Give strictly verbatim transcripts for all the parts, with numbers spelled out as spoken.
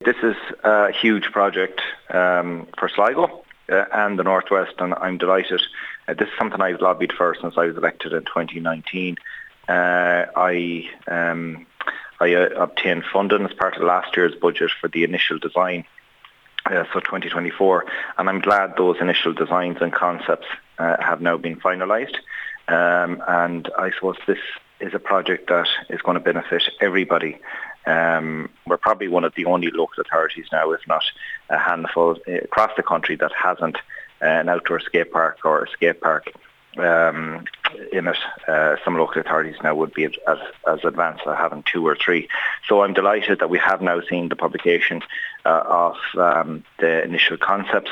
this is a huge project um, for Sligo uh, and the Northwest, and I'm delighted. Uh, this is something I've lobbied for since I was elected in twenty nineteen. Uh, I um, I uh, obtained funding as part of last year's budget for the initial design, uh, so twenty twenty-four, and I'm glad those initial designs and concepts uh, have now been finalised. Um, and I suppose this is a project that is going to benefit everybody. Um, we're probably one of the only local authorities now, if not a handful across the country, that hasn't uh, an outdoor skate park or a skate park um, in it. Uh, some local authorities now would be as, as advanced as having two or three. So I'm delighted that we have now seen the publication uh, of um, the initial concepts.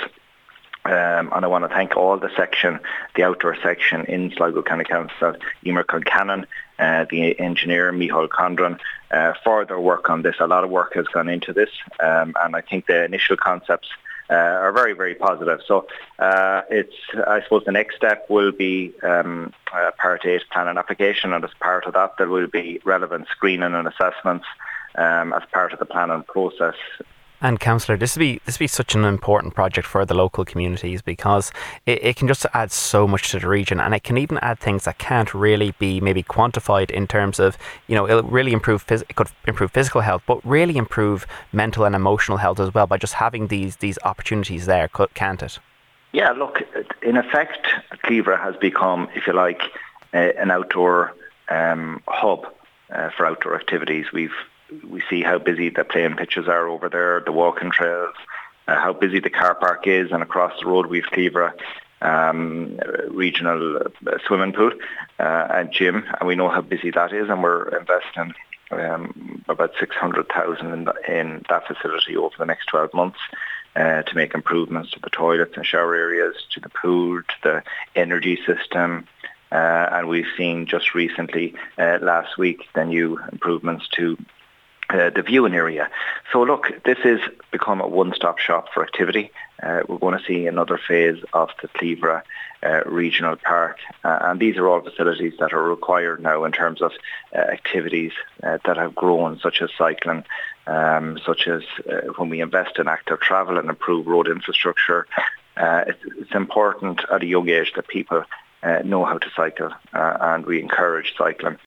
Um, and I want to thank all the section, the outdoor section in Sligo County Council, Emer Concannon, uh, the engineer, Micheál Condren, uh, for their work on this. A lot of work has gone into this, um, and I think the initial concepts uh, are very, very positive. So uh, it's, I suppose the next step will be um, uh, Part eight planning application, and as part of that there will be relevant screening and assessments um, as part of the planning process. And Councillor, this would be this would be such an important project for the local communities, because it, it can just add so much to the region, and it can even add things that can't really be maybe quantified in terms of, you know, it'll really improve phys- it could improve physical health, but really improve mental and emotional health as well by just having these these opportunities there, can't it? Yeah, look, in effect, Cleaver has become, if you like, uh, an outdoor um, hub uh, for outdoor activities. We've We see how busy the playing pitches are over there, the walking trails, uh, how busy the car park is, and across the road we've Cleaver um, regional uh, swimming pool uh, and gym, and we know how busy that is, and we're investing um, about six hundred thousand in, in that facility over the next twelve months uh, to make improvements to the toilets and shower areas, to the pool, to the energy system. Uh, and we've seen just recently, uh, last week, the new improvements to Uh, the viewing area. So look, this has become a one-stop shop for activity. Uh, we're going to see another phase of the Cleaver uh, Regional Park, uh, and these are all facilities that are required now in terms of uh, activities uh, that have grown, such as cycling, um, such as uh, when we invest in active travel and improve road infrastructure. Uh, it's, it's important at a young age that people uh, know how to cycle, uh, and we encourage cycling.